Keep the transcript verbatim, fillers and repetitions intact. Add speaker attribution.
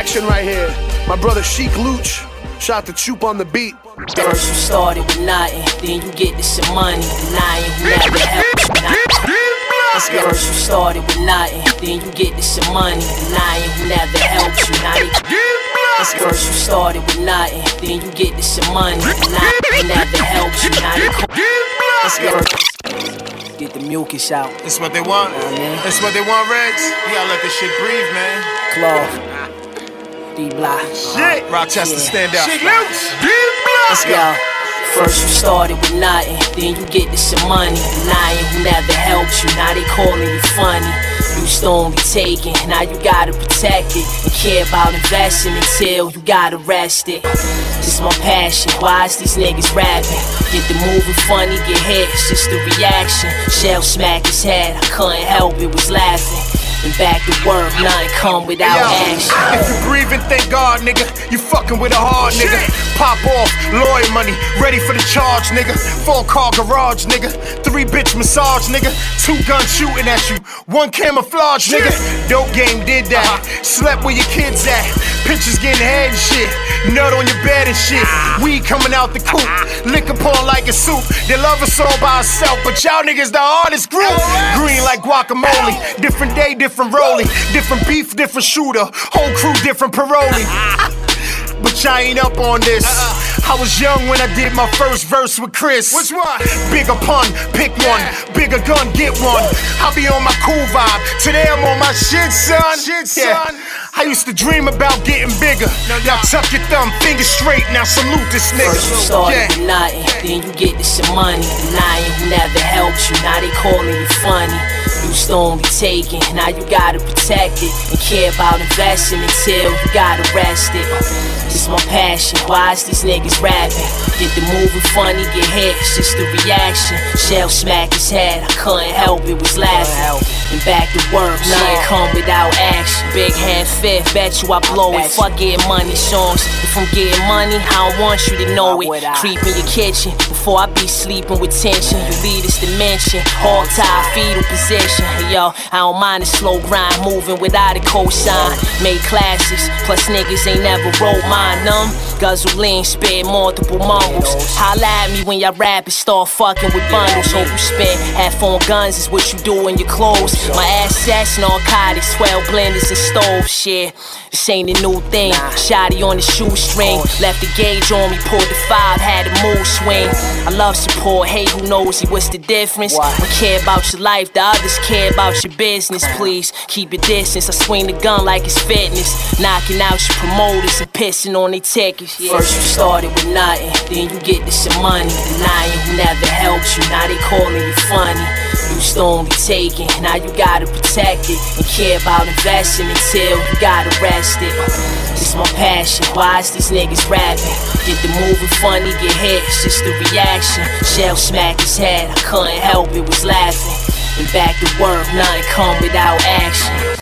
Speaker 1: action right here. My brother Sheek Louch, shot the Choop on the beat.
Speaker 2: First you started with nothing, then you get to some money. Denying who never helped you. Let's go. First you started with nothing, then you get to some money. Denying who never helped you. Now they Let's go. First you started with nothing, then you get to some money. Denying who never helped you. Now they Let's go. Get the mucus out.
Speaker 3: That's what they want.
Speaker 2: Nah, man.
Speaker 3: That's what they want, Reds. You gotta let this shit breathe, man.
Speaker 2: Cloth. D-Block.
Speaker 3: Shit. Rochester,
Speaker 2: Yeah.
Speaker 3: stand out.
Speaker 1: Sheek Louch, D-Block.
Speaker 2: Let's go. First you started with nothing, then you get to some money. Denying who never helped you, now they calling you funny. Used to only taking, now you gotta protect it. And care about investing until you got arrested. This my passion, why is these niggas rapping? Get the moving funny, get hit, it's just the reaction. Shell smack his head, I couldn't help it, was laughing. And back to work, nothing come without
Speaker 3: Yo,
Speaker 2: action.
Speaker 3: if you breathing, thank God, nigga. You fucking with a hard nigga. Pop off, lawyer money, ready for the charge, nigga. Four car garage, nigga. Three bitch massage, nigga. Two guns shooting at you, one camouflage, nigga. Dope game did that. Slept where your kids at. Pictures getting head and shit. Nut on your bed and shit. Weed coming out the coop. Liquor pouring like a soup. They love us all by ourselves, but y'all niggas the hardest group. Green like guacamole. Different day, different rolling. Different beef, different shooter. Whole crew, different parolee. But y'all ain't up on this. I was young when I did my first verse with Chris.
Speaker 1: Which one?
Speaker 3: Bigger pun, pick one. Bigger gun, get one. I be on my cool vibe. Today I'm on my shit, son.
Speaker 1: Shit,
Speaker 3: Yeah.
Speaker 1: son.
Speaker 3: I used to dream about getting bigger. Now tuck your thumb, finger straight. Now salute this nigga.
Speaker 2: First you started
Speaker 3: Yeah.
Speaker 2: with nothing, then you get to some money. Denying who never helped you, now they calling you funny. Used to only taking, now you gotta protect it. And care about investing until you got arrested. This my passion, why is these niggas rapping? Get the moving funny, get hit, it's just the reaction. Shell smack his head, I couldn't help it, was laughing. And back to work, nothing come without action. Big hand fifth, bet you I blow it. Fuck getting money songs. If I'm getting money, I don't want you to know it. Creep in your kitchen before I be sleeping with tension. You leave this dimension, all tied, fetal position. Hey, yo, I don't mind the slow grind, moving without a cosign. Made classics, plus niggas ain't never wrote mine. Numb, guzzle lean, spit multiple mumbles. Holla at me when y'all rappers start fucking with bundles. Hope you spit half on guns is what you do in your clothes. My assets, narcotics, twelve blenders and stove shit. This ain't a new thing. Shotty on the shoestring, left the gauge on me, pulled the five, had a mood swing. I love support, hate who knows it. What's the difference? I care about your life, the others care about your business. Please keep your distance. I swing the gun like it's fitness, knocking out your promoters and pissing on their tickets. Yeah. First you started with nothing, then you get to some money. Denying who never helped you, now they calling you funny. Used to only taking, now you gotta protect it. And care about investing until you got arrested. This my passion, why is these niggas rapping? Get the moving funny, get hit, it's just the reaction. Shell smack his head, I couldn't help it, was laughing. And back to work, nothing come without action.